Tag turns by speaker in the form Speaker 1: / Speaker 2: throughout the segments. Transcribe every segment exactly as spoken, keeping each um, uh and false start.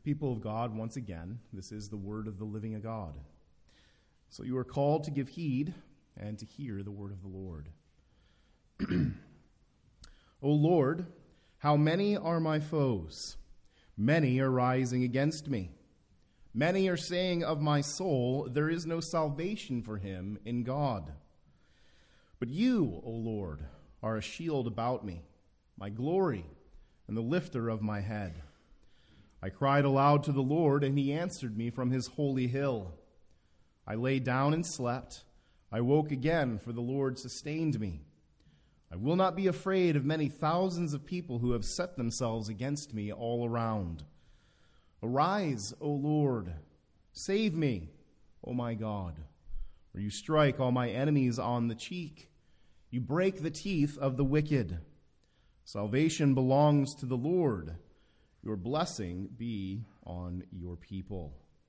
Speaker 1: People of God, once again, this is the word of the living God. So you are called to give heed and to hear the word of the Lord. O Lord, how many are my foes? Many are rising against me. Many are saying of my soul, there is no salvation for him in God. But you, O Lord, are a shield about me, my glory, and the lifter of my head. I cried aloud to the Lord, and he answered me from his holy hill. I lay down and slept. I woke again, for the Lord sustained me. I will not be afraid of many thousands of people who have set themselves against me all around. Arise, O Lord, save me, O my God, for you strike all my enemies on the cheek. You break the teeth of the wicked. Salvation belongs to the Lord. Your blessing be on your people.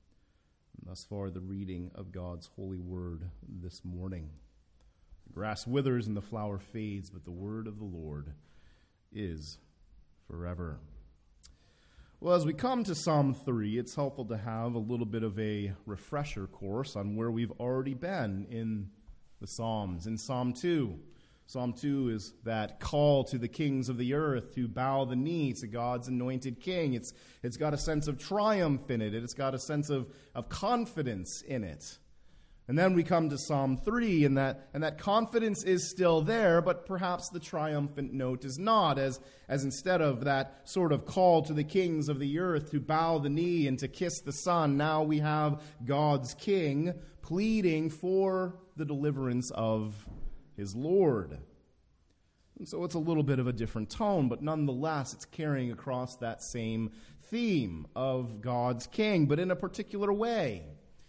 Speaker 1: And thus far, the reading of God's holy word this morning. The grass withers and the flower fades, but the word of the Lord is forever. Well, as we come to Psalm three, it's helpful to have a little bit of a refresher course on where we've already been in the Psalms. In Psalm two, Psalm two is that call to the kings of the earth to bow the knee to God's anointed king. It's, it's got a sense of triumph in it. It's got a sense of, of confidence in it. And then we come to Psalm three, and that, and that confidence is still there, but perhaps the triumphant note is not, as, as instead of that sort of call to the kings of the earth to bow the knee and to kiss the Son, now we have God's king pleading for the deliverance of his Lord. And so it's a little bit of a different tone, but nonetheless it's carrying across that same theme of God's king, but in a particular way.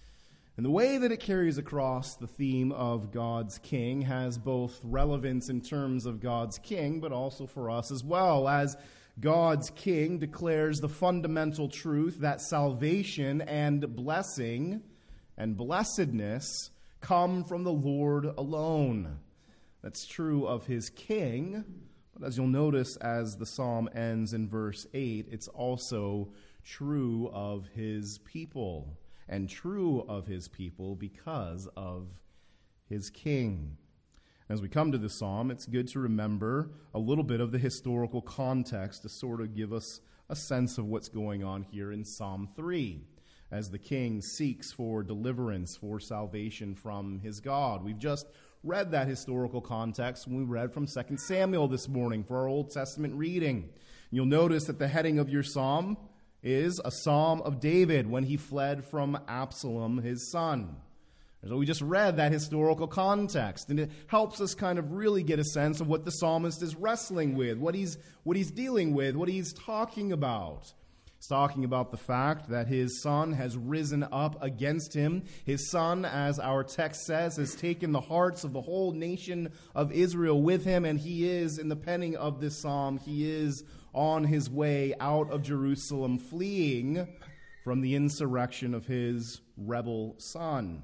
Speaker 1: And the way that it carries across the theme of God's king has both relevance in terms of God's king, but also for us as well, as God's king declares the fundamental truth that salvation and blessing and blessedness come from the Lord alone. That's true of his king, but as you'll notice as the psalm ends in verse eight, it's also true of his people, and true of his people because of his king. As we come to the psalm, it's good to remember a little bit of the historical context to sort of give us a sense of what's going on here in Psalm three, as the king seeks for deliverance, for salvation from his God. We've just read that historical context when we read from Second Samuel this morning for our Old Testament reading. You'll notice that the heading of your psalm is a psalm of David when he fled from Absalom, his son. And so we just read that historical context, and it helps us kind of really get a sense of what the psalmist is wrestling with, what he's, what he's dealing with, what he's talking about. He's talking about the fact that his son has risen up against him. His son, as our text says, has taken the hearts of the whole nation of Israel with him, and he is, in the penning of this psalm, he is on his way out of Jerusalem, fleeing from the insurrection of his rebel son.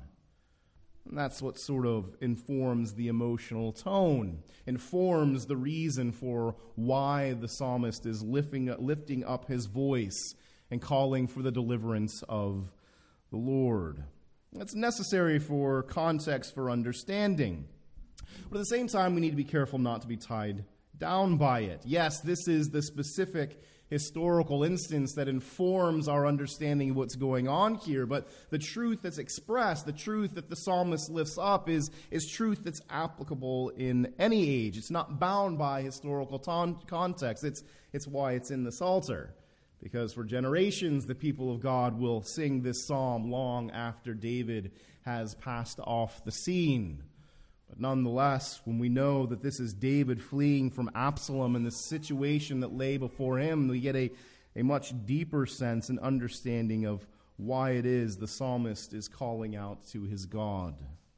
Speaker 1: And that's what sort of informs the emotional tone, informs the reason for why the psalmist is lifting, lifting up his voice and calling for the deliverance of the Lord. That's necessary for context, for understanding. But at the same time, we need to be careful not to be tied down by it. Yes, this is the specific historical instance that informs our understanding of what's going on here, but the truth that's expressed, the truth that the psalmist lifts up is, is truth that's applicable in any age. It's not bound by historical ton- context. It's, it's why it's in the Psalter, because for generations the people of God will sing this psalm long after David has passed off the scene. But nonetheless, when we know that this is David fleeing from Absalom and the situation that lay before him, we get a, a much deeper sense and understanding of why it is the psalmist is calling out to his God.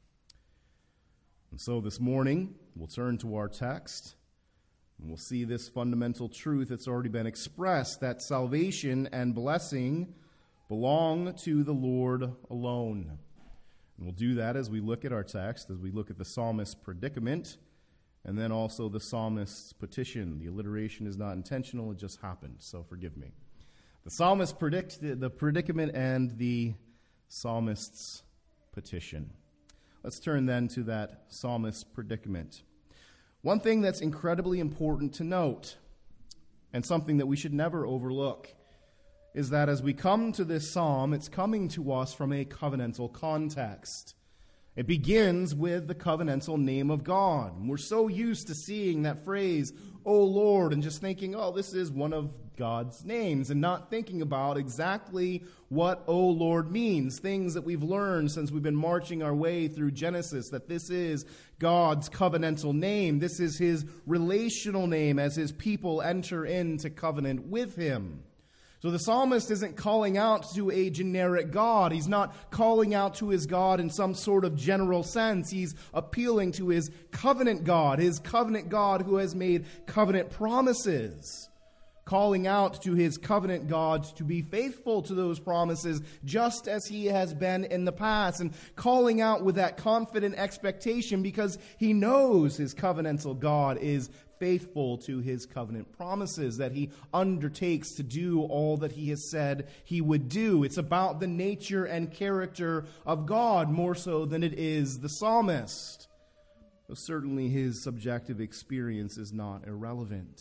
Speaker 1: And so this morning, we'll turn to our text, and we'll see this fundamental truth that's already been expressed, that salvation and blessing belong to the Lord alone. And we'll do that as we look at our text, as we look at the psalmist's predicament, and then also the psalmist's petition. The alliteration is not intentional, it just happened, so forgive me. The psalmist predicted the predicament and the psalmist's petition. Let's turn then to that psalmist's predicament. One thing that's incredibly important to note, and something that we should never overlook, is that as we come to this psalm, it's coming to us from a covenantal context. It begins with the covenantal name of God. And we're so used to seeing that phrase, "O Lord," and just thinking, oh, this is one of God's names, and not thinking about exactly what "O Lord" means. Things that we've learned since we've been marching our way through Genesis, that this is God's covenantal name. This is his relational name as his people enter into covenant with him. So the psalmist isn't calling out to a generic God. He's not calling out to his God in some sort of general sense. He's appealing to his covenant God, his covenant God who has made covenant promises. Calling out to his covenant God to be faithful to those promises just as he has been in the past. And calling out with that confident expectation because he knows his covenantal God is faithful to his covenant promises, that he undertakes to do all that he has said he would do. It's about the nature and character of God more so than it is the psalmist. Though certainly his subjective experience is not irrelevant.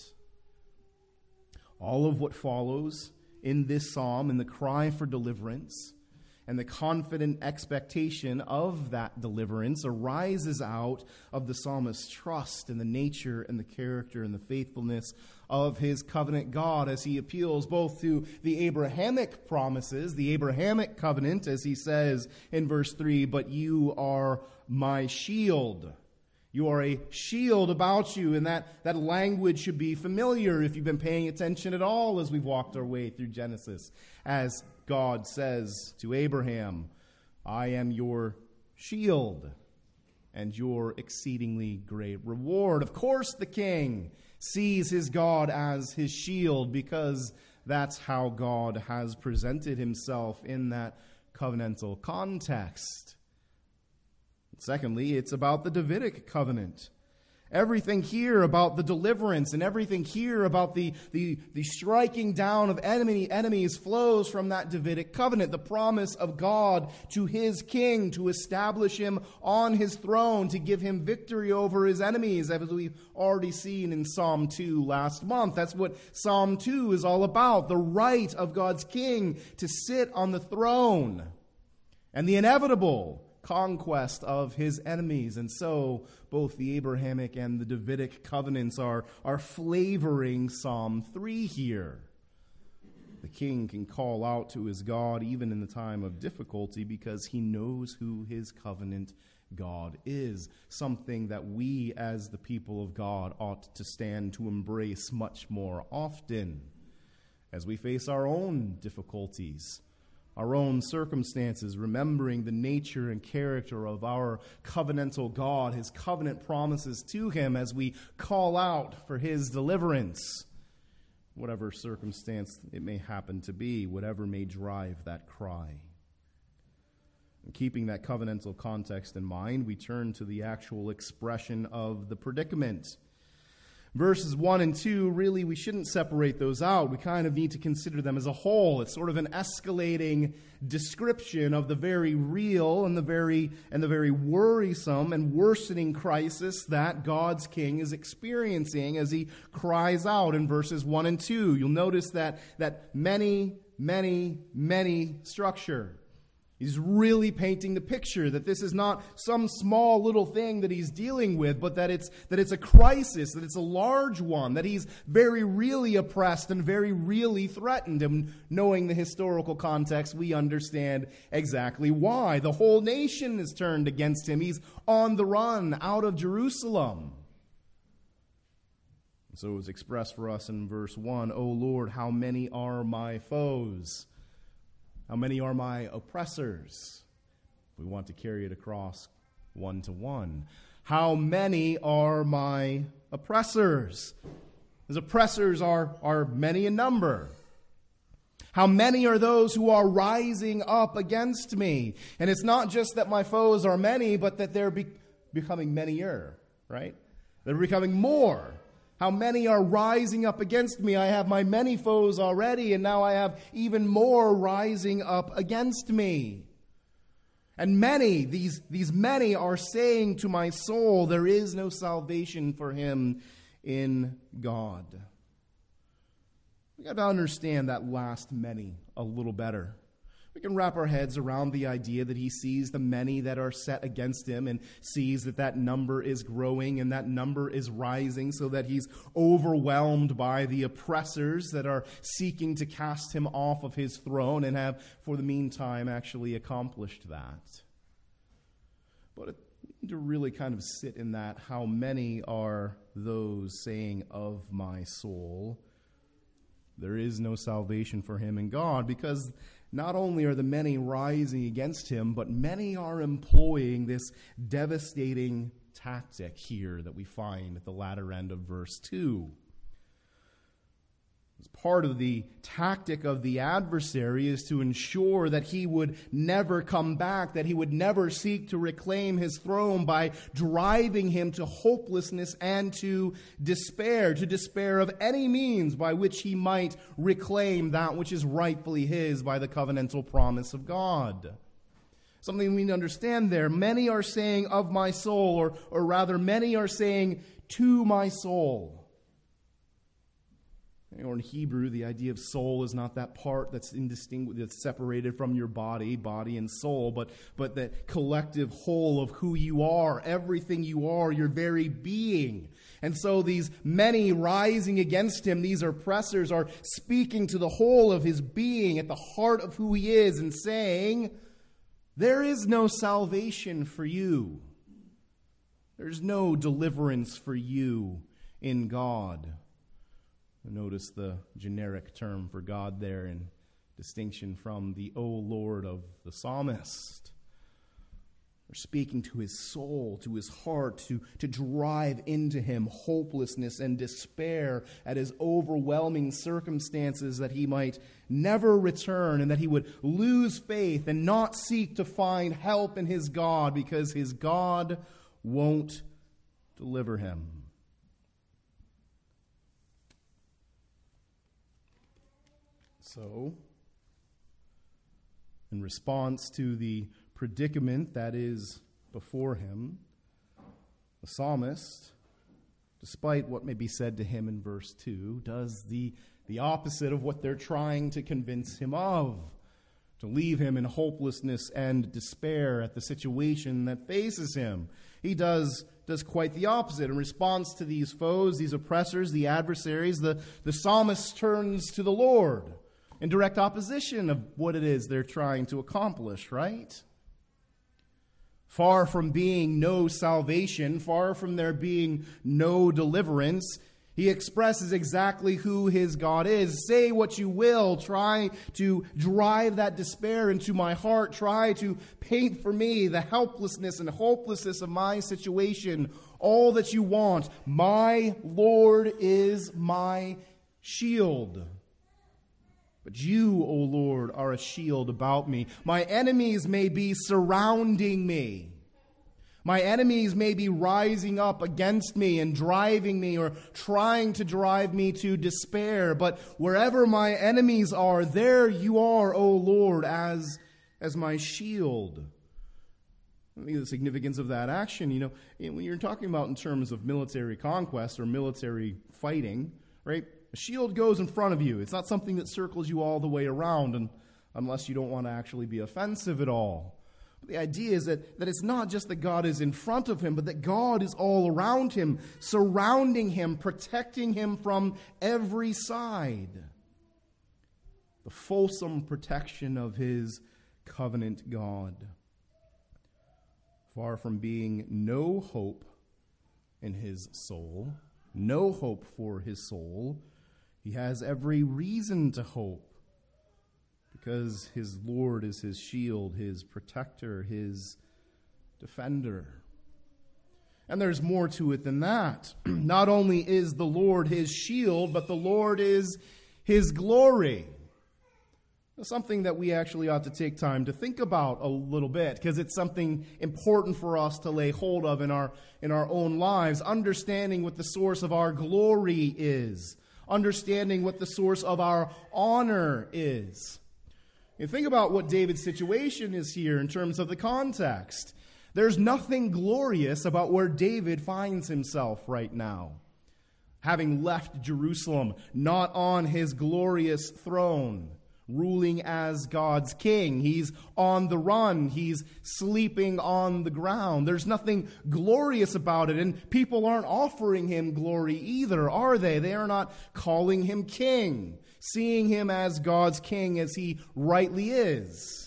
Speaker 1: All of what follows in this psalm, in the cry for deliverance, and the confident expectation of that deliverance arises out of the psalmist's trust in the nature and the character and the faithfulness of his covenant God as he appeals both to the Abrahamic promises, the Abrahamic covenant, as he says in verse three, "But you are my shield." You are a shield about you, and that, that language should be familiar if you've been paying attention at all as we've walked our way through Genesis. As God says to Abraham, "I am your shield and your exceedingly great reward." Of course the king sees his God as his shield because that's how God has presented himself in that covenantal context. Secondly, it's about the Davidic covenant. Everything here about the deliverance and everything here about the, the, the striking down of enemy enemies flows from that Davidic covenant, the promise of God to his king to establish him on his throne, to give him victory over his enemies, as we've already seen in Psalm two last month. That's what Psalm two is all about, the right of God's king to sit on the throne and the inevitable conquest of his enemies. And so both the Abrahamic and the Davidic covenants are, are flavoring Psalm three here. The king can call out to his God even in the time of difficulty because he knows who his covenant God is, something that we as the people of God ought to stand to embrace much more often as we face our own difficulties, our own circumstances, remembering the nature and character of our covenantal God, his covenant promises to him as we call out for his deliverance, whatever circumstance it may happen to be, whatever may drive that cry. And keeping that covenantal context in mind, we turn to the actual expression of the predicament. Verses one and two, really, we shouldn't separate those out. We kind of need to consider them as a whole. It's sort of an escalating description of the very real and the very and the very worrisome and worsening crisis that God's king is experiencing as he cries out in verses one and two. You'll notice that that many, many, many structure. He's really painting the picture that this is not some small little thing that he's dealing with, but that it's that it's a crisis, that it's a large one, that he's very really oppressed and very really threatened. And knowing the historical context, we understand exactly why. The whole nation is turned against him. He's on the run out of Jerusalem. So it was expressed for us in verse one, "O Lord, how many are my foes? How many are my oppressors?" We want to carry it across one to one. How many are my oppressors? His oppressors are, are many in number. How many are those who are rising up against me? And it's not just that my foes are many, but that they're be- becoming manier, right? They're becoming more. How many are rising up against me? I have my many foes already, and now I have even more rising up against me. And many, these, these many are saying to my soul, there is no salvation for him in God. We got to understand that last many a little better. We can wrap our heads around the idea that he sees the many that are set against him and sees that that number is growing and that number is rising, so that he's overwhelmed by the oppressors that are seeking to cast him off of his throne and have, for the meantime, actually accomplished that. But to really kind of sit in that, how many are those saying of my soul, there is no salvation for him in God, because not only are the many rising against him, but many are employing this devastating tactic here that we find at the latter end of verse two. As part of the tactic of the adversary is to ensure that he would never come back, that he would never seek to reclaim his throne, by driving him to hopelessness and to despair, to despair of any means by which he might reclaim that which is rightfully his by the covenantal promise of God. Something we need to understand there. Many are saying of my soul, or, or rather many are saying to my soul. Or in Hebrew, the idea of soul is not that part that's indistinguishable, that's separated from your body, body and soul, but, but the collective whole of who you are, everything you are, your very being. And so these many rising against him, these oppressors, are speaking to the whole of his being, at the heart of who he is, and saying, there is no salvation for you. There's no deliverance for you in God. Notice the generic term for God there in distinction from the O Lord of the psalmist. They're speaking to his soul, to his heart, to, to drive into him hopelessness and despair at his overwhelming circumstances, that he might never return and that he would lose faith and not seek to find help in his God, because his God won't deliver him. So, in response to the predicament that is before him, the psalmist, despite what may be said to him in verse two, does the, the opposite of what they're trying to convince him of, to leave him in hopelessness and despair at the situation that faces him. He does, does quite the opposite. In response to these foes, these oppressors, the adversaries, the, the psalmist turns to the Lord, in direct opposition of what it is they're trying to accomplish, right? Far from being no salvation, far from there being no deliverance, he expresses exactly who his God is. Say what you will, try to drive that despair into my heart, try to paint for me the helplessness and hopelessness of my situation, all that you want. My Lord is my shield. But you, O Lord, are a shield about me. My enemies may be surrounding me. My enemies may be rising up against me and driving me, or trying to drive me to despair. But wherever my enemies are, there you are, O Lord, as, as my shield. I think the significance of that action, you know, when you're talking about in terms of military conquest or military fighting, right? A shield goes in front of you. It's not something that circles you all the way around, and unless you don't want to actually be offensive at all. But the idea is that, that it's not just that God is in front of him, but that God is all around him, surrounding him, protecting him from every side. The fulsome protection of his covenant God. Far from being no hope in his soul, no hope for his soul, he has every reason to hope, because his Lord is his shield, his protector, his defender. And there's more to it than that. Not only is the Lord his shield, but the Lord is his glory. Something that we actually ought to take time to think about a little bit, because it's something important for us to lay hold of in our in our own lives, understanding what the source of our glory is, understanding what the source of our honor is. You think about what David's situation is here in terms of the context. There's nothing glorious about where David finds himself right now. Having left Jerusalem, not on his glorious throne, ruling as God's king. He's on the run. He's sleeping on the ground. There's nothing glorious about it. And people aren't offering him glory either, are they? They are not calling him king, seeing him as God's king as he rightly is.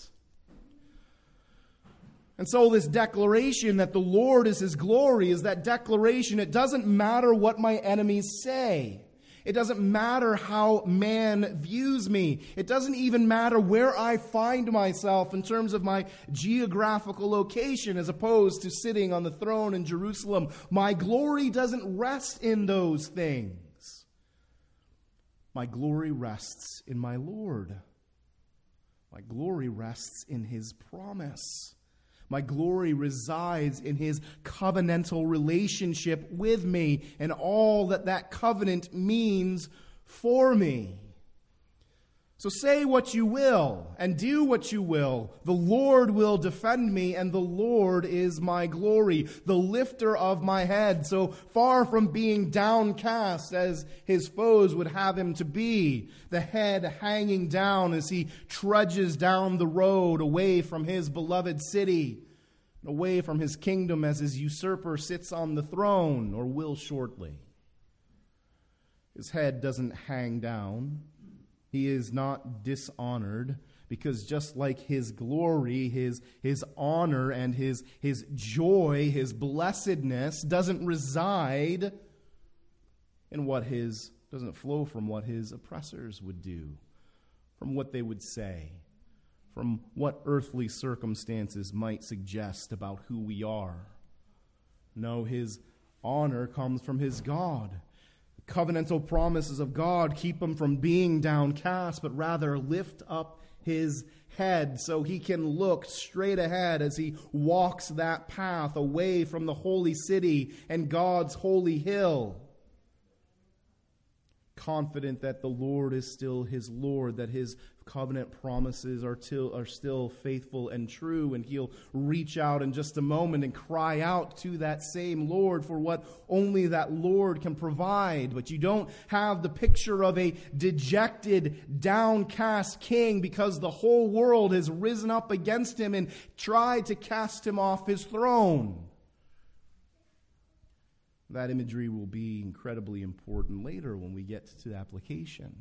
Speaker 1: And so this declaration that the Lord is his glory is that declaration. It doesn't matter what my enemies say. It doesn't matter how man views me. It doesn't even matter where I find myself in terms of my geographical location as opposed to sitting on the throne in Jerusalem. My glory doesn't rest in those things. My glory rests in my Lord. My glory rests in his promise. My glory resides in his covenantal relationship with me and all that that covenant means for me. So say what you will and do what you will. The Lord will defend me, and the Lord is my glory, the lifter of my head. So far from being downcast as his foes would have him to be, the head hanging down as he trudges down the road away from his beloved city, away from his kingdom as his usurper sits on the throne, or will shortly. His head doesn't hang down. He is not dishonored, because just like his glory, his, his honor, and his, his joy, his blessedness doesn't reside in what his, doesn't flow from what his oppressors would do, from what they would say, from what earthly circumstances might suggest about who we are. No, his honor comes from his God. The covenantal promises of God keep him from being downcast, but rather lift up his head so he can look straight ahead as he walks that path away from the holy city and God's holy hill. Confident that the Lord is still his Lord, that his covenant promises are, till, are still faithful and true, and he'll reach out in just a moment and cry out to that same Lord for what only that Lord can provide. But you don't have the picture of a dejected, downcast king because the whole world has risen up against him and tried to cast him off his throne. That imagery will be incredibly important later when we get to the application.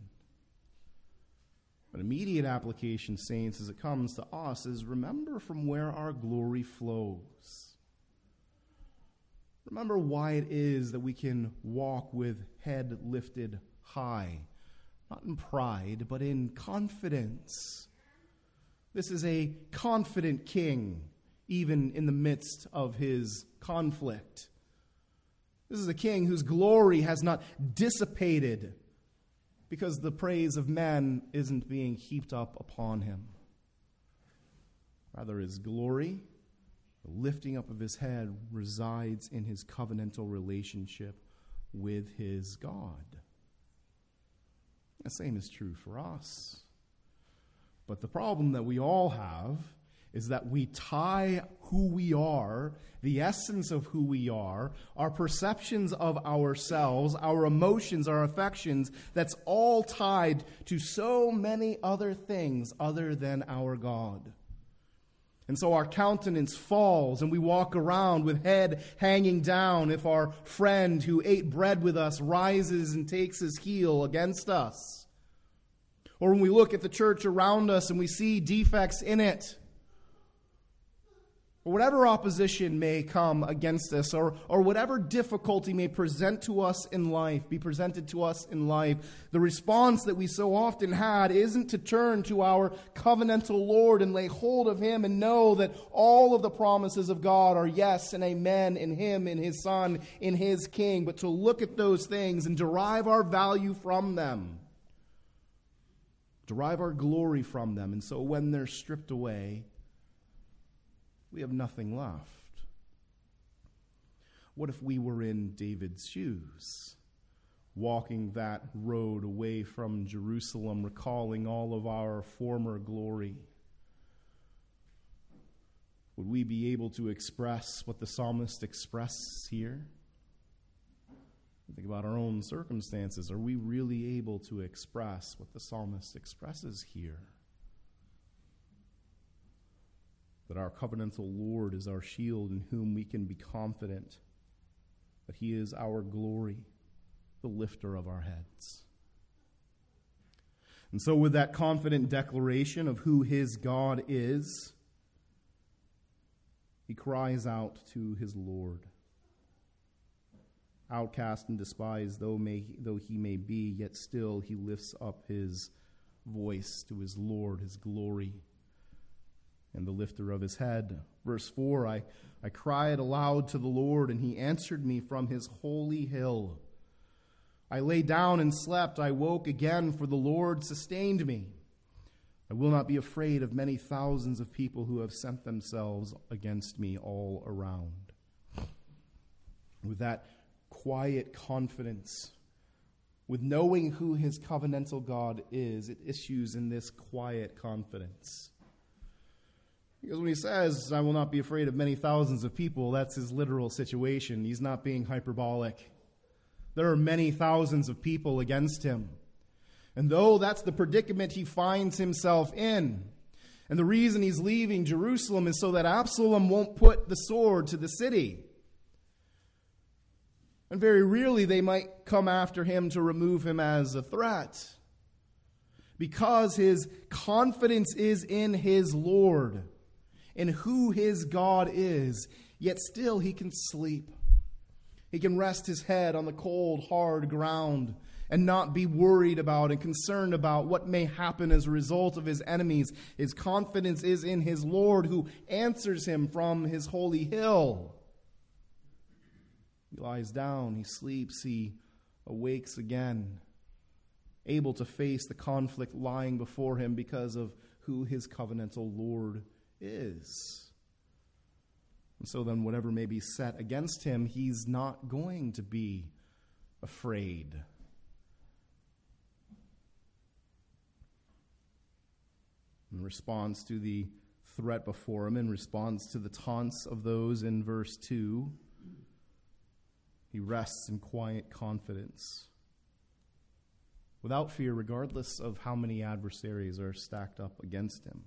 Speaker 1: But immediate application, saints, as it comes to us, is remember from where our glory flows. Remember why it is that we can walk with head lifted high, not in pride, but in confidence. This is a confident king, even in the midst of his conflict. This is a king whose glory has not dissipated because the praise of men isn't being heaped up upon him. Rather, his glory, the lifting up of his head, resides in his covenantal relationship with his God. The same is true for us. But the problem that we all have is that we tie who we are, the essence of who we are, our perceptions of ourselves, our emotions, our affections, that's all tied to so many other things other than our God. And so our countenance falls and we walk around with head hanging down if our friend who ate bread with us rises and takes his heel against us. Or when we look at the church around us and we see defects in it, or whatever opposition may come against us, or, or whatever difficulty may present to us in life, be presented to us in life, the response that we so often had isn't to turn to our covenantal Lord and lay hold of him and know that all of the promises of God are yes and amen in him, in his Son, in his King, but to look at those things and derive our value from them. derive our glory from them. And so when they're stripped away, we have nothing left. What if we were in David's shoes, walking that road away from Jerusalem, recalling all of our former glory? Would we be able to express what the psalmist expresses here? Think about our own circumstances. Are we really able to express what the psalmist expresses here? That our covenantal Lord is our shield, in whom we can be confident that he is our glory, the lifter of our heads. And so with that confident declaration of who his God is, he cries out to his Lord. Outcast and despised though, may, though he may be, yet still he lifts up his voice to his Lord, his glory, and the lifter of his head. Verse four, I, I cried aloud to the Lord, and he answered me from his holy hill. I lay down and slept. I woke again, for the Lord sustained me. I will not be afraid of many thousands of people who have sent themselves against me all around. With that quiet confidence, with knowing who his covenantal God is, it issues in this quiet confidence. Because when he says, I will not be afraid of many thousands of people, that's his literal situation. He's not being hyperbolic. There are many thousands of people against him. And though that's the predicament he finds himself in, and the reason he's leaving Jerusalem is so that Absalom won't put the sword to the city. And very rarely they might come after him to remove him as a threat. Because his confidence is in his Lord, in who his God is, yet still he can sleep. He can rest his head on the cold, hard ground and not be worried about and concerned about what may happen as a result of his enemies. His confidence is in his Lord, who answers him from his holy hill. He lies down, he sleeps, he awakes again, able to face the conflict lying before him because of who his covenantal Lord is. And so then whatever may be set against him, he's not going to be afraid. In response to the threat before him, in response to the taunts of those in verse two, he rests in quiet confidence, without fear, regardless of how many adversaries are stacked up against him.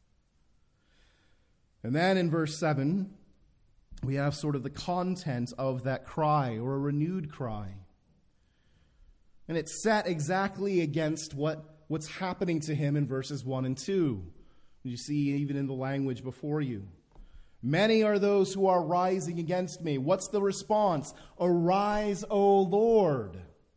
Speaker 1: And then in verse seven, we have sort of the content of that cry, or a renewed cry. And it's set exactly against what, what's happening to him in verses one and two. You see even in the language before you. Many are those who are rising against me. What's the response? Arise, O Lord.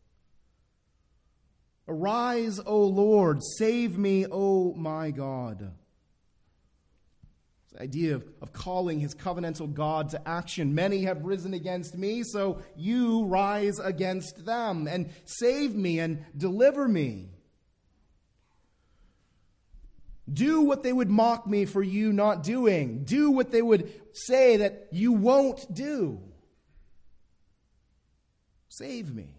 Speaker 1: Arise, O Lord. Save me, O my God. The idea of, of calling his covenantal God to action. Many have risen against me, so you rise against them and save me and deliver me. Do what they would mock me for you not doing. Do what they would say that you won't do. Save me.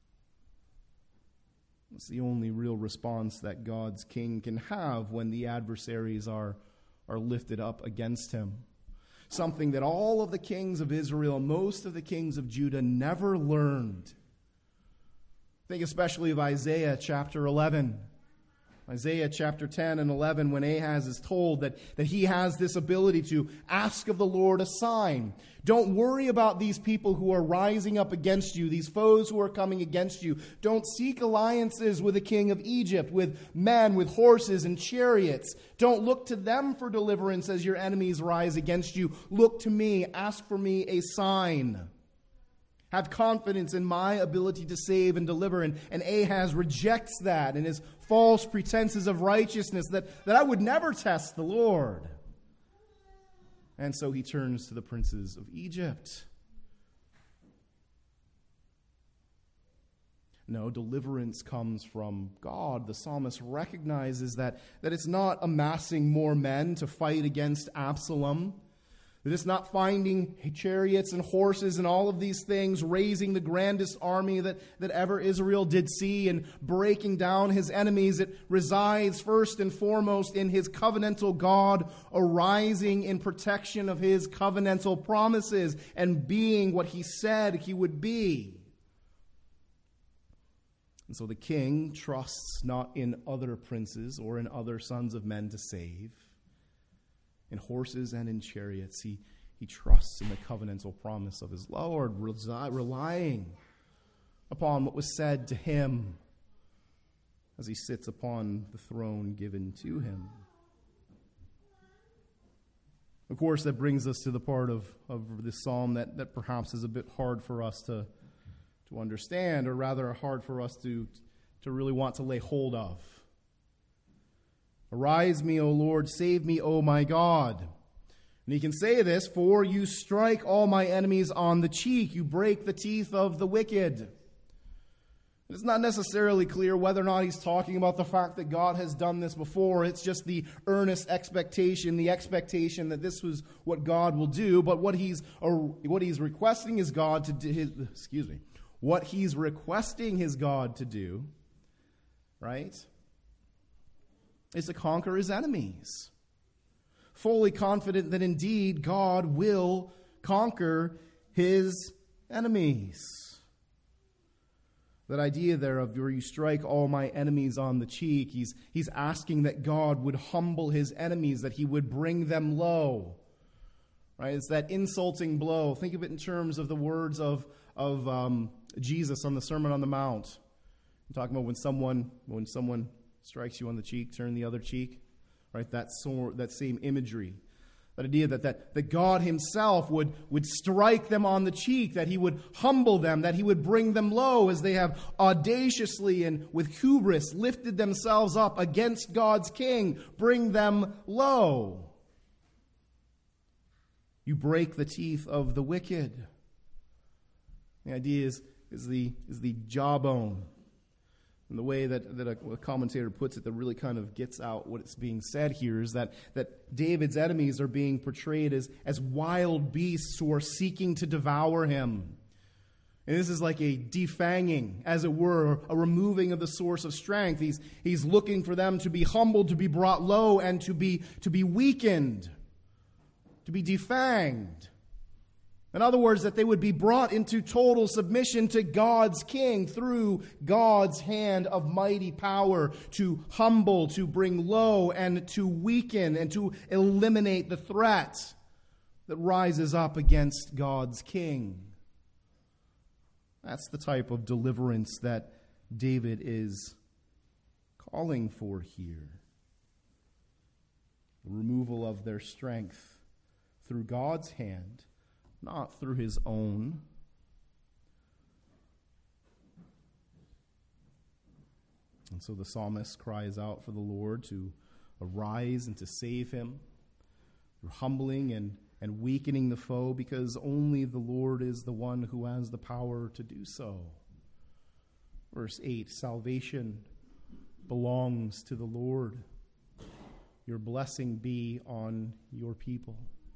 Speaker 1: It's the only real response that God's king can have when the adversaries are, are lifted up against him. Something that all of the kings of Israel, most of the kings of Judah, never learned. Think especially of Isaiah chapter eleven. Isaiah chapter ten and eleven, when Ahaz is told that, that he has this ability to ask of the Lord a sign. Don't worry about these people who are rising up against you, these foes who are coming against you. Don't seek alliances with the king of Egypt, with men, with horses and chariots. Don't look to them for deliverance as your enemies rise against you. Look to me, ask for me a sign. Have confidence in my ability to save and deliver. And, and Ahaz rejects that and his false pretenses of righteousness that, that I would never test the Lord. And so he turns to the princes of Egypt. No, deliverance comes from God. The psalmist recognizes that, that it's not amassing more men to fight against Absalom. That it's not finding chariots and horses and all of these things, raising the grandest army that, that ever Israel did see and breaking down his enemies. It resides first and foremost in his covenantal God, arising in protection of his covenantal promises and being what he said he would be. And so the king trusts not in other princes or in other sons of men to save. In horses and in chariots, he, he trusts in the covenantal promise of his Lord, resi- relying upon what was said to him as he sits upon the throne given to him. Of course, that brings us to the part of, of this psalm that, that perhaps is a bit hard for us to to understand, or rather hard for us to, to really want to lay hold of. Arise me, O Lord, save me, O my God. And he can say this, for you strike all my enemies on the cheek, you break the teeth of the wicked. It's not necessarily clear whether or not he's talking about the fact that God has done this before. It's just the earnest expectation, the expectation that this was what God will do. But what he's or what he's requesting is God to do. His, excuse me. What he's requesting his God to do, right, is to conquer his enemies. Fully confident that indeed God will conquer his enemies. That idea there of where you strike all my enemies on the cheek, he's, he's asking that God would humble his enemies, that he would bring them low. Right? It's that insulting blow. Think of it in terms of the words of, of um, Jesus on the Sermon on the Mount. I'm talking about when someone when someone strikes you on the cheek, turn the other cheek. Right? That sort, that same imagery. That idea that, that, that God himself would, would strike them on the cheek, that he would humble them, that he would bring them low as they have audaciously and with hubris lifted themselves up against God's king. Bring them low. You break the teeth of the wicked. The idea is, is, the, is the jawbone. And the way that, that a, a commentator puts it that really kind of gets out what it's being said here is that, that David's enemies are being portrayed as, as wild beasts who are seeking to devour him. And this is like a defanging, as it were, a removing of the source of strength. He's, he's looking for them to be humbled, to be brought low, and to be, to be weakened, to be defanged. In other words, that they would be brought into total submission to God's king through God's hand of mighty power to humble, to bring low, and to weaken, and to eliminate the threat that rises up against God's king. That's the type of deliverance that David is calling for here. The removal of their strength through God's hand, not through his own. And so the psalmist cries out for the Lord to arise and to save him through humbling and, and weakening the foe, because only the Lord is the one who has the power to do so. Verse eight, salvation belongs to the Lord. Your blessing be on your people.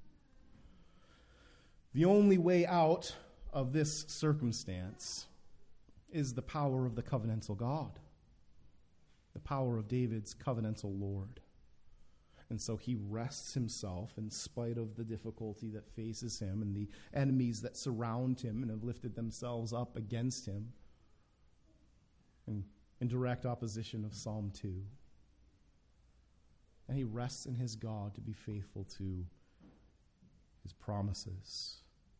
Speaker 1: The only way out of this circumstance is the power of the covenantal God, the power of David's covenantal Lord. And so he rests himself in spite of the difficulty that faces him and the enemies that surround him and have lifted themselves up against him, in, in direct opposition of Psalm two. And he rests in his God to be faithful to his promises.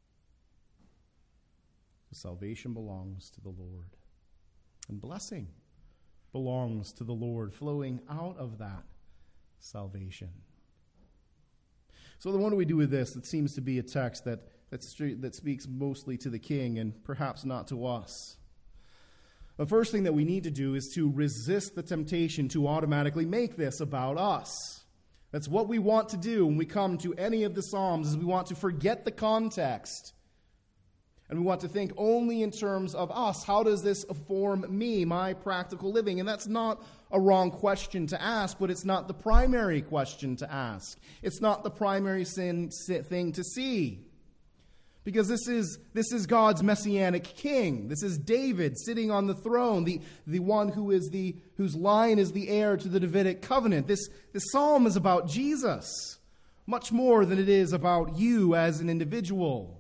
Speaker 1: Salvation belongs to the Lord. And blessing belongs to the Lord, flowing out of that salvation. So then what do we do with this? It seems to be a text that, that, that speaks mostly to the king and perhaps not to us. The first thing that we need to do is to resist the temptation to automatically make this about us. That's what we want to do when we come to any of the Psalms, is we want to forget the context. And we want to think only in terms of us. How does this form me, my practical living? And that's not a wrong question to ask, but it's not the primary question to ask. It's not the primary sin, thing to see. Because this is, this is God's messianic king. This is David sitting on the throne, the, the one who is the, whose line is the heir to the Davidic covenant. This, this psalm is about Jesus, much more than it is about you as an individual.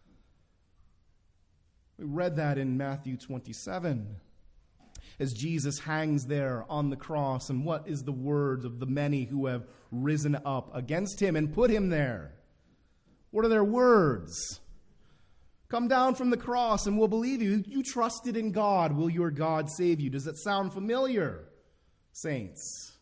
Speaker 1: We read that in Matthew twenty-seven. As Jesus hangs there on the cross, and what is the word of the many who have risen up against him and put him there? What are their words? Come down from the cross and we'll believe you. You trusted in God. Will your God save you? Does that sound familiar, saints?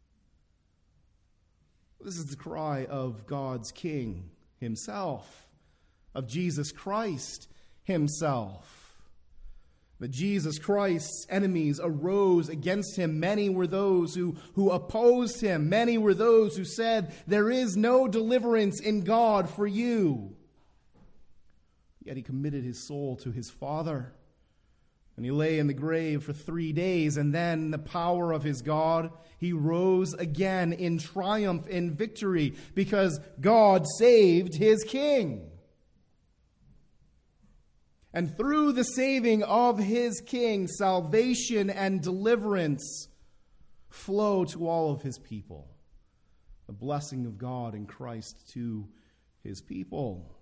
Speaker 1: This is the cry of God's King himself, of Jesus Christ himself. That Jesus Christ's enemies arose against him. Many were those who, who opposed him. Many were those who said, there is no deliverance in God for you. Yet he committed his soul to his Father. And he lay in the grave for three days. And then in the power of his God, he rose again in triumph, in victory, because God saved his King. And through the saving of his King, salvation and deliverance flow to all of his people. The blessing of God in Christ to his people.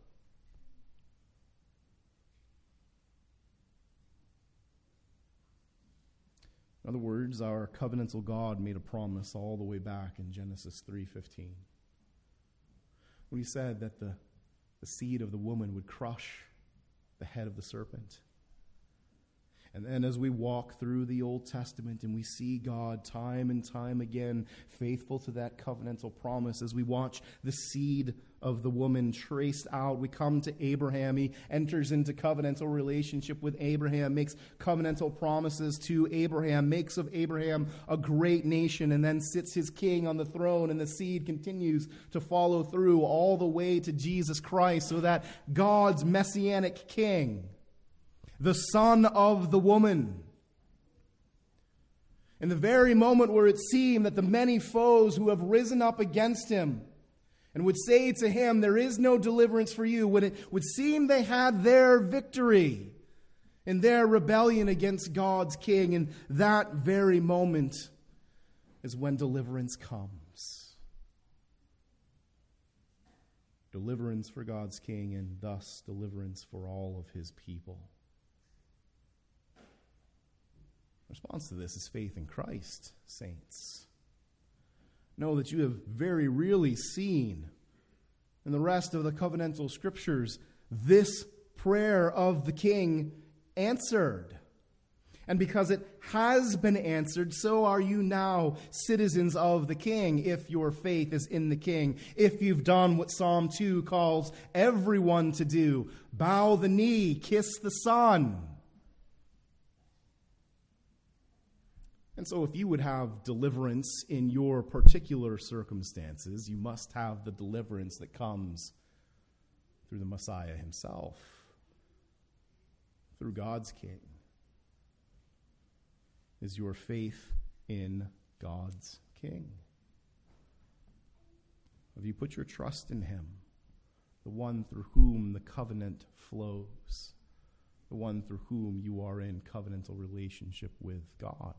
Speaker 1: In other words, our covenantal God made a promise all the way back in Genesis three fifteen. When he said that the, the seed of the woman would crush the head of the serpent. And then as we walk through the Old Testament and we see God time and time again faithful to that covenantal promise, as we watch the seed of the woman traced out, we come to Abraham. He enters into covenantal relationship with Abraham, makes covenantal promises to Abraham, makes of Abraham a great nation, and then sits his king on the throne, and the seed continues to follow through all the way to Jesus Christ, so that God's messianic king, the son of the woman, in the very moment where it seemed that the many foes who have risen up against him and would say to him, there is no deliverance for you, when it would seem they had their victory in their rebellion against God's king, in that very moment is when deliverance comes. Deliverance for God's king, and thus deliverance for all of his people. Response to this is faith in Christ, saints. Know that you have very really seen in the rest of the covenantal scriptures this prayer of the king answered. And because it has been answered, so are you now citizens of the king, if your faith is in the king. If you've done what Psalm two calls everyone to do, bow the knee, kiss the Son. And so if you would have deliverance in your particular circumstances, you must have the deliverance that comes through the Messiah himself, through God's King. Is your faith in God's King? Have you put your trust in him, the one through whom the covenant flows, the one through whom you are in covenantal relationship with God?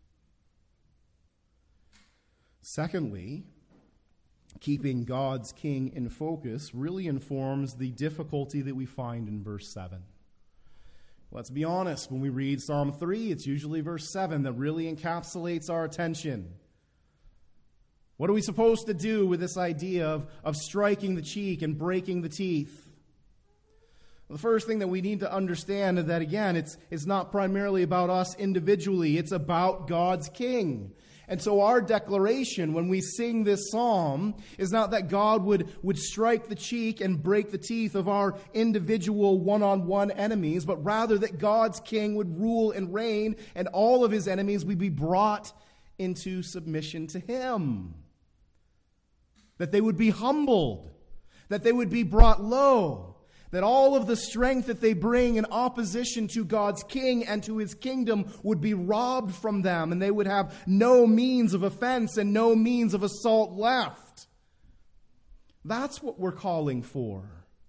Speaker 1: Secondly, keeping God's king in focus really informs the difficulty that we find in verse seven. Let's be honest, when we read Psalm three, it's usually verse seven that really encapsulates our attention. What are we supposed to do with this idea of, of striking the cheek and breaking the teeth? The first thing that we need to understand is that, again, it's, it's not primarily about us individually. It's about God's king. And so our declaration when we sing this psalm is not that God would, would strike the cheek and break the teeth of our individual one-on-one enemies, but rather that God's king would rule and reign, and all of his enemies would be brought into submission to him. That they would be humbled, that they would be brought low, that all of the strength that they bring in opposition to God's king and to his kingdom would be robbed from them, and they would have no means of offense and no means of assault left. That's what we're calling for.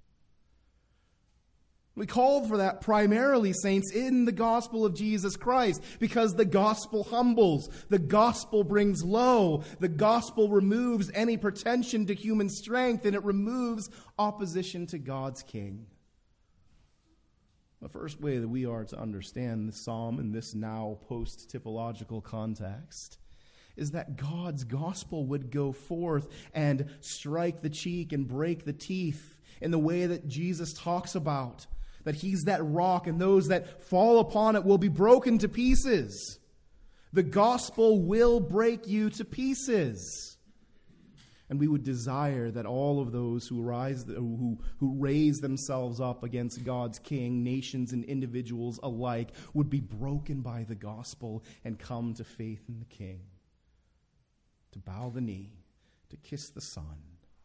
Speaker 1: We called for that primarily, saints, in the gospel of Jesus Christ, because the gospel humbles, the gospel brings low, the gospel removes any pretension to human strength, and it removes opposition to God's king. The first way that we are to understand this psalm in this now post-typological context is that God's gospel would go forth and strike the cheek and break the teeth in the way that Jesus talks about. That he's that rock, and those that fall upon it will be broken to pieces. The gospel will break you to pieces. And we would desire that all of those who rise, who, who raise themselves up against God's king, nations and individuals alike, would be broken by the gospel and come to faith in the king. To bow the knee, to kiss the Son.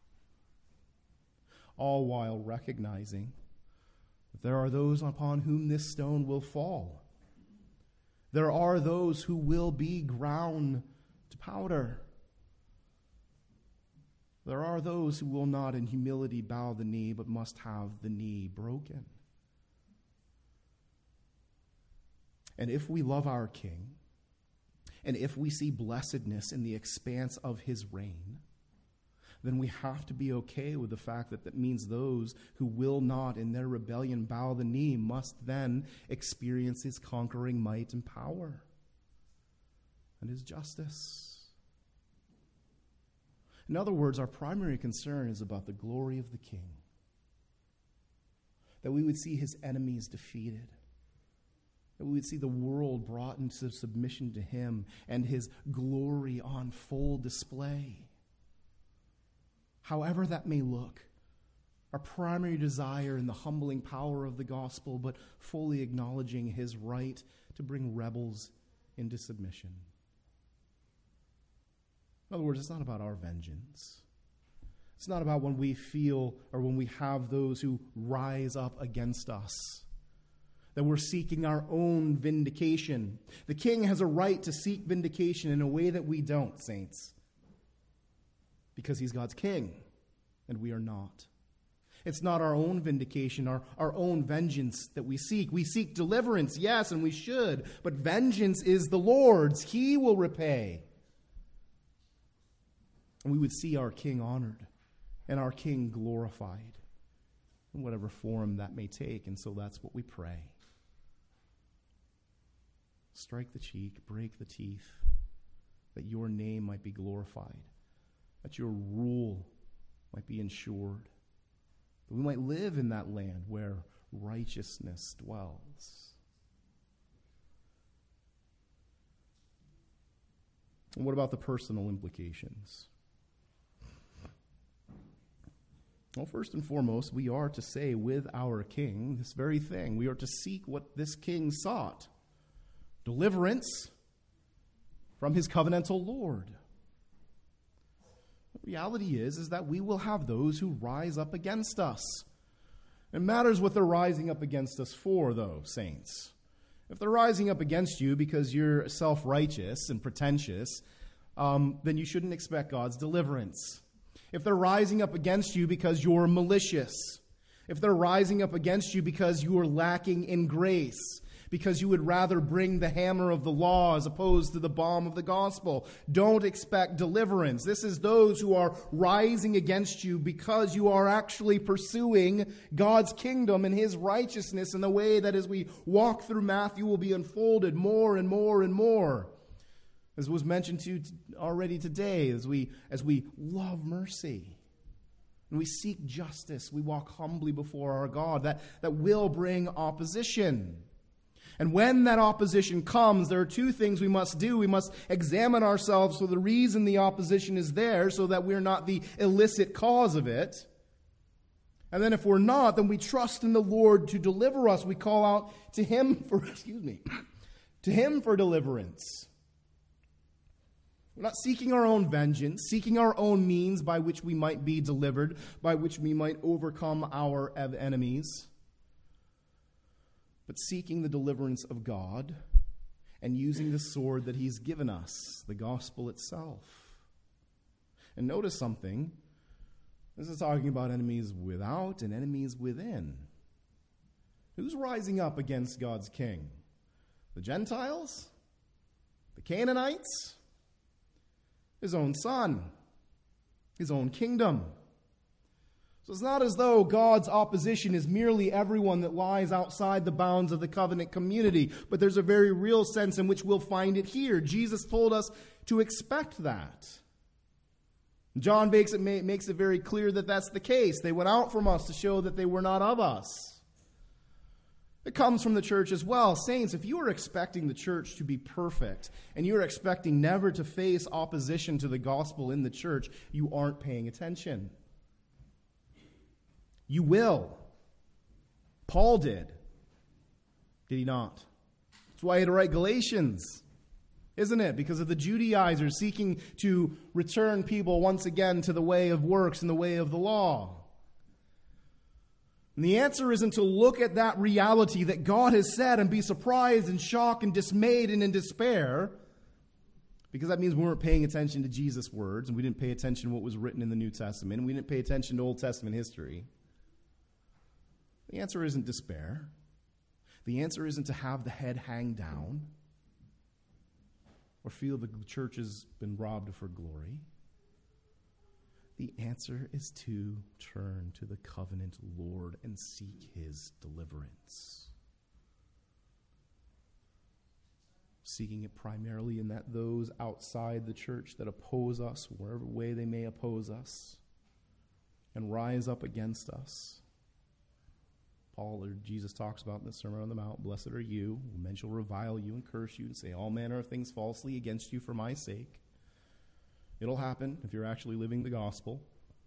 Speaker 1: All while recognizing there are those upon whom this stone will fall. There are those who will be ground to powder. There are those who will not in humility bow the knee, but must have the knee broken. And if we love our King, and if we see blessedness in the expanse of his reign, then we have to be okay with the fact that that means those who will not in their rebellion bow the knee must then experience his conquering might and power and his justice. In other words, our primary concern is about the glory of the king. That we would see his enemies defeated. That we would see the world brought into submission to him and his glory on full display. However that may look, our primary desire in the humbling power of the gospel, but fully acknowledging his right to bring rebels into submission. In other words, it's not about our vengeance. It's not about when we feel or when we have those who rise up against us, that we're seeking our own vindication. The king has a right to seek vindication in a way that we don't, saints. Because he's God's king, and we are not. It's not our own vindication, our, our own vengeance that we seek. We seek deliverance, yes, and we should, but vengeance is the Lord's. He will repay. And we would see our king honored and our king glorified in whatever form that may take, and so that's what we pray. Strike the cheek, break the teeth, that your name might be glorified. That your rule might be ensured. That we might live in that land where righteousness dwells. And what about the personal implications? Well, first and foremost, we are to say with our king this very thing. We are to seek what this king sought. Deliverance from his covenantal Lord. The reality is, is that we will have those who rise up against us. It matters what they're rising up against us for, though, saints. If they're rising up against you because you're self-righteous and pretentious, um, then you shouldn't expect God's deliverance. If they're rising up against you because you're malicious, if they're rising up against you because you are lacking in grace, because you would rather bring the hammer of the law as opposed to the balm of the gospel, don't expect deliverance. This is those who are rising against you because you are actually pursuing God's kingdom and his righteousness in the way that as we walk through Matthew will be unfolded more and more and more. As was mentioned to you already today, as we, as we love mercy and we seek justice, we walk humbly before our God, that, that will bring opposition. And when that opposition comes, there are two things we must do. We must examine ourselves for the reason the opposition is there so that we're not the illicit cause of it. And then if we're not, then we trust in the Lord to deliver us. We call out to him for, excuse me, to him for deliverance. We're not seeking our own vengeance, seeking our own means by which we might be delivered, by which we might overcome our enemies, but seeking the deliverance of God and using the sword that he's given us, the gospel itself. And notice something. This is talking about enemies without and enemies within. Who's rising up against God's king? The Gentiles? The Canaanites? His own son? His own kingdom? So it's not as though God's opposition is merely everyone that lies outside the bounds of the covenant community, but there's a very real sense in which we'll find it here. Jesus told us to expect that. John makes it, makes it very clear that that's the case. They went out from us to show that they were not of us. It comes from the church as well. Saints, if you are expecting the church to be perfect, and you are expecting never to face opposition to the gospel in the church, you aren't paying attention. You will. Paul did. Did he not? That's why he had to write Galatians, isn't it? Because of the Judaizers seeking to return people once again to the way of works and the way of the law. And the answer isn't to look at that reality that God has said and be surprised and shocked and dismayed and in despair, because that means we weren't paying attention to Jesus' words and we didn't pay attention to what was written in the New Testament and we didn't pay attention to Old Testament history. The answer isn't despair. The answer isn't to have the head hang down or feel the church has been robbed of her glory. The answer is to turn to the covenant Lord and seek his deliverance. Seeking it primarily in that those outside the church that oppose us, wherever way they may oppose us, and rise up against us. Paul or Jesus talks about in the Sermon on the Mount, blessed are you, when men shall revile you and curse you and say all manner of things falsely against you for my sake. It'll happen if you're actually living the gospel.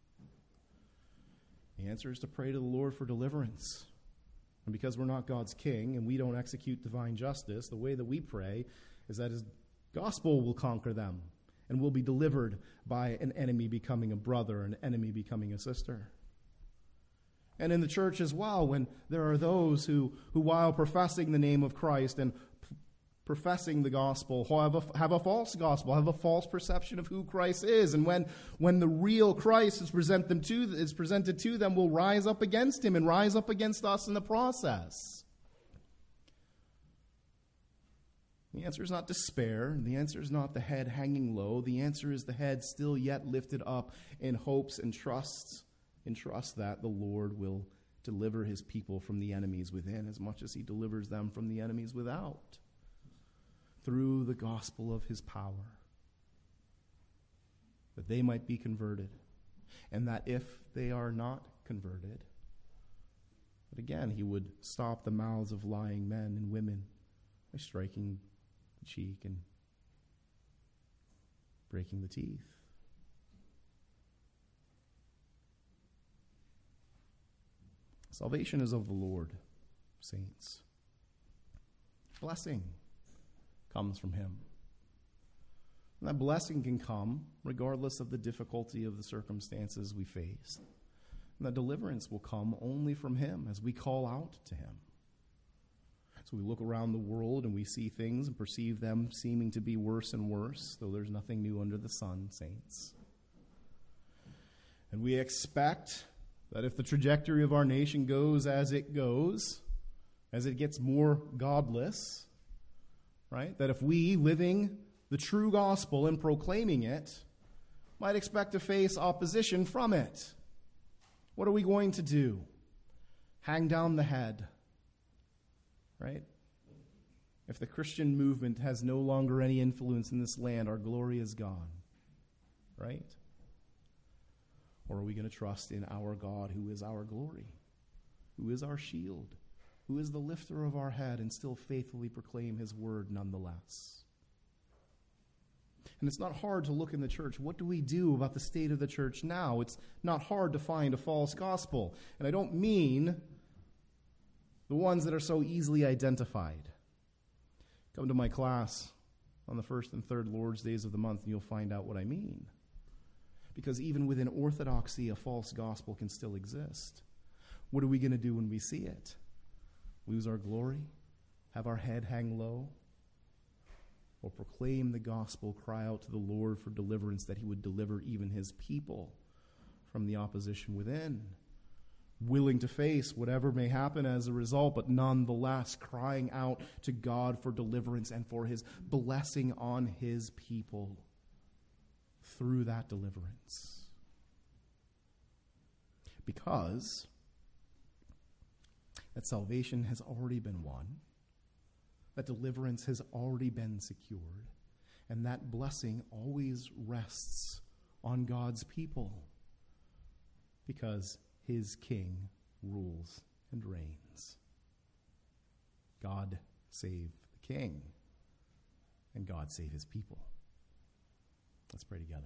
Speaker 1: The answer is to pray to the Lord for deliverance. And because we're not God's king and we don't execute divine justice, the way that we pray is that his gospel will conquer them and will be delivered by an enemy becoming a brother, an enemy becoming a sister. And in the church as well, when there are those who, who while professing the name of Christ and p- professing the gospel, have a, have a false gospel, have a false perception of who Christ is. And when, when the real Christ is, present them to, is presented to them, will rise up against him and rise up against us in the process. The answer is not despair. The answer is not the head hanging low. The answer is the head still yet lifted up in hopes and trusts. And trust that the Lord will deliver his people from the enemies within as much as he delivers them from the enemies without through the gospel of his power, that they might be converted, and that if they are not converted, that again he would stop the mouths of lying men and women by striking the cheek and breaking the teeth. Salvation is of the Lord, saints. Blessing comes from him. And that blessing can come regardless of the difficulty of the circumstances we face. And that deliverance will come only from him as we call out to him. So we look around the world and we see things and perceive them seeming to be worse and worse, though there's nothing new under the sun, saints. And we expect that if the trajectory of our nation goes as it goes, as it gets more godless, right, that if we, living the true gospel and proclaiming it, might expect to face opposition from it. What are we going to do? Hang down the head, right? If the Christian movement has no longer any influence in this land, our glory is gone, right? Or are we going to trust in our God who is our glory, who is our shield, who is the lifter of our head, and still faithfully proclaim his word nonetheless? And it's not hard to look in the church. What do we do about the state of the church now? It's not hard to find a false gospel. And I don't mean the ones that are so easily identified. Come to my class on the first and third Lord's days of the month, and you'll find out what I mean. Because even within orthodoxy, a false gospel can still exist. What are we going to do when we see it? Lose our glory? Have our head hang low? Or proclaim the gospel, cry out to the Lord for deliverance, that he would deliver even his people from the opposition within? Willing to face whatever may happen as a result, but nonetheless crying out to God for deliverance and for his blessing on his people through that deliverance. Because that salvation has already been won, that deliverance has already been secured, and that blessing always rests on God's people, because his king rules and reigns. God save the king, and God save his people. Let's pray together.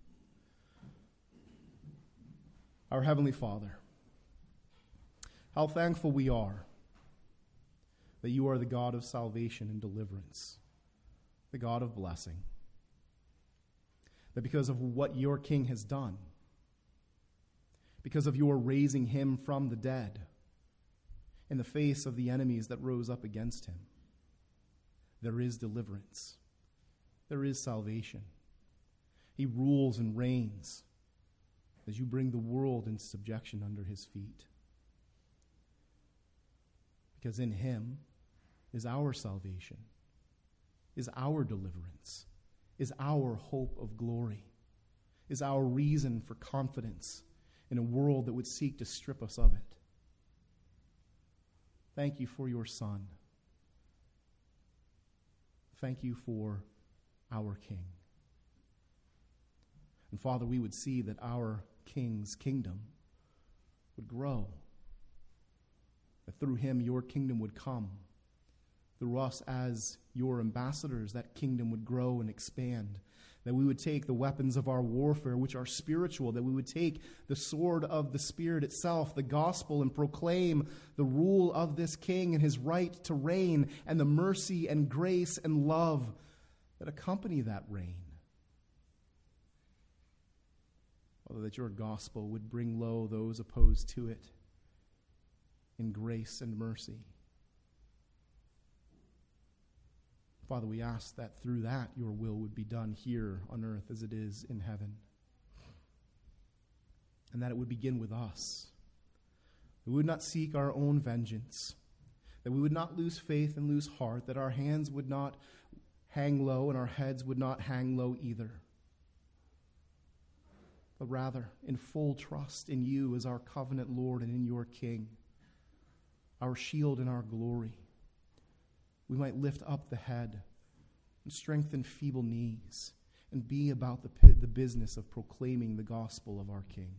Speaker 1: Our Heavenly Father, how thankful we are that you are the God of salvation and deliverance, the God of blessing, that because of what your king has done, because of your raising him from the dead in the face of the enemies that rose up against him, there is deliverance. There is salvation. He rules and reigns as you bring the world into subjection under his feet. Because in him is our salvation, is our deliverance, is our hope of glory, is our reason for confidence in a world that would seek to strip us of it. Thank you for your Son. Thank you for our King. And Father, we would see that our King's kingdom would grow, that through him your kingdom would come. Through us as your ambassadors, that kingdom would grow and expand. That we would take the weapons of our warfare, which are spiritual, that we would take the sword of the Spirit itself, the gospel, and proclaim the rule of this king and his right to reign, and the mercy and grace and love that accompany that reign. Father, that your gospel would bring low those opposed to it in grace and mercy. Father, we ask that through that your will would be done here on earth as it is in heaven. And that it would begin with us. That we would not seek our own vengeance. That we would not lose faith and lose heart. That our hands would not hang low and our heads would not hang low either. But rather, in full trust in you as our covenant Lord and in your King, our shield and our glory, we might lift up the head and strengthen feeble knees and be about the, the business of proclaiming the gospel of our King.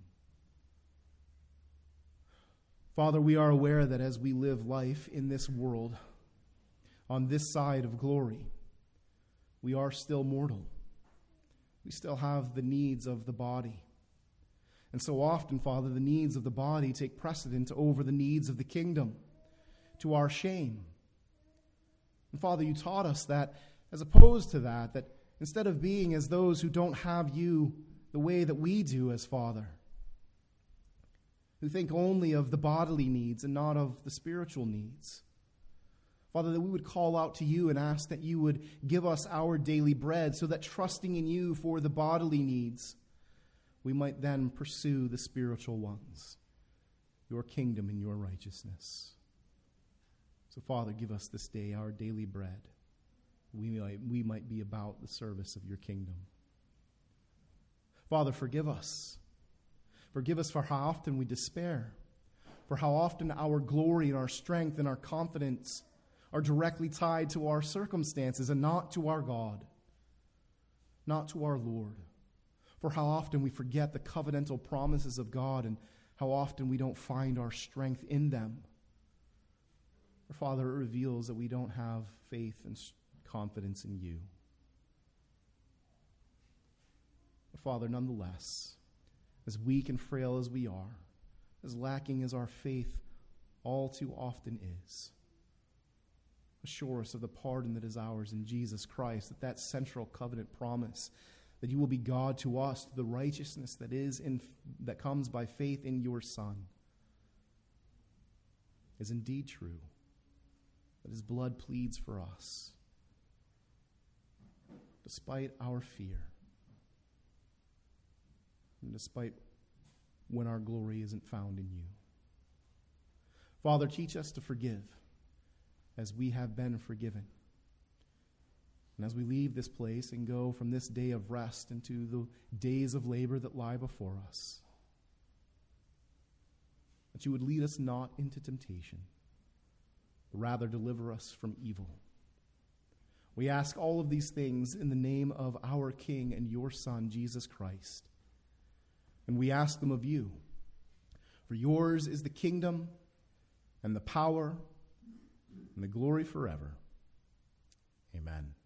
Speaker 1: Father, we are aware that as we live life in this world, on this side of glory, we are still mortal. We still have the needs of the body. And so often, Father, the needs of the body take precedent over the needs of the kingdom, to our shame. And Father, you taught us that, as opposed to that, that instead of being as those who don't have you the way that we do as Father, who think only of the bodily needs and not of the spiritual needs, Father, that we would call out to you and ask that you would give us our daily bread, so that trusting in you for the bodily needs, we might then pursue the spiritual ones, your kingdom and your righteousness. So, Father, give us this day our daily bread. We might, we might be about the service of your kingdom. Father, forgive us. Forgive us for how often we despair, for how often our glory and our strength and our confidence are directly tied to our circumstances and not to our God, not to our Lord. For how often we forget the covenantal promises of God and how often we don't find our strength in them. For Father, it reveals that we don't have faith and confidence in you. But Father, nonetheless, as weak and frail as we are, as lacking as our faith all too often is, Assure us of the pardon that is ours in Jesus Christ, that that central covenant promise, that you will be God to us, the righteousness that is in that comes by faith in your Son, is indeed true, that his blood pleads for us, despite our fear, and despite when our glory isn't found in you. Father, teach us to forgive as we have been forgiven. And as we leave this place and go from this day of rest into the days of labor that lie before us, that you would lead us not into temptation, but rather deliver us from evil. We ask all of these things in the name of our King and your Son, Jesus Christ. And we ask them of you. For yours is the kingdom and the power and the glory forever. Amen.